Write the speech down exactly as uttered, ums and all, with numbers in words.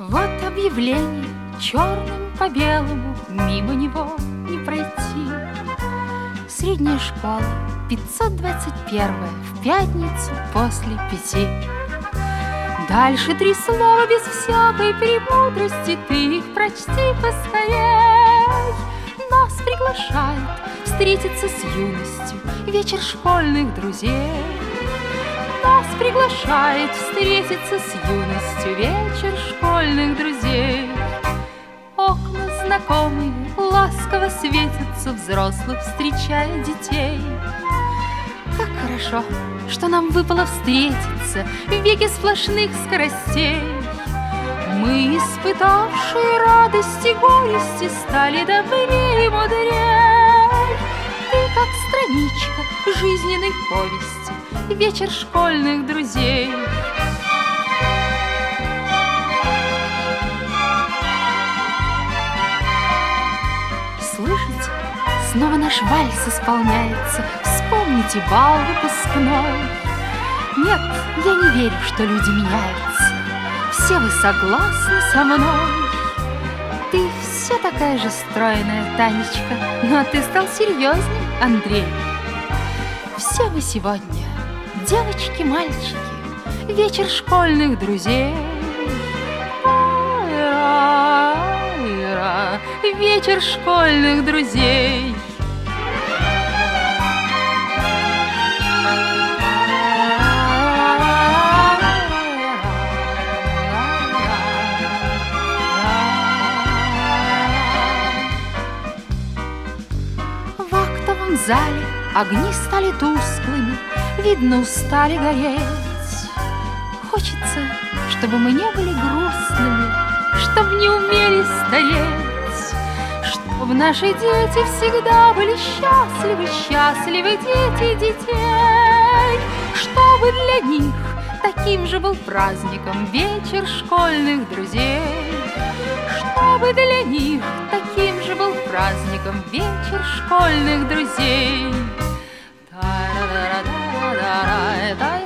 Вот объявление черным по белому, мимо него не пройти. Средняя школа, пятьсот двадцать первая, в пятницу после пяти. Дальше три слова без всякой премудрости, ты их прочти поскорей. Нас приглашает встретиться с юностью вечер школьных друзей. Нас приглашает встретиться с юностью вечер школьных друзей. Окна знакомые ласково светятся, взрослых встречая детей. Как хорошо, что нам выпало встретиться в веке сплошных скоростей. Мы, испытавшие радости и горести, стали добрее и мудрей. Ты как страничка жизненной повести, вечер школьных друзей. Слышите, снова наш вальс исполняется. Вспомните бал выпускной. Нет, я не верю, что люди меняются. Все вы согласны со мной. Ты все такая же стройная, Танечка, но ты стал серьезней, Андрей. Все мы сегодня, девочки, мальчики, вечер школьных друзей. Ай-ра-ай-ра, вечер школьных друзей. В зале огни стали тусклыми, видно, устали гореть. Хочется, чтобы мы не были грустными, чтоб не умели стареть, чтоб наши дети всегда были счастливы, счастливы дети детей, чтобы для них таким же был праздником вечер школьных друзей, чтобы для них таким же был праздником вечер школьных друзей. Та-ра-ра-ра-ра-ра-ра.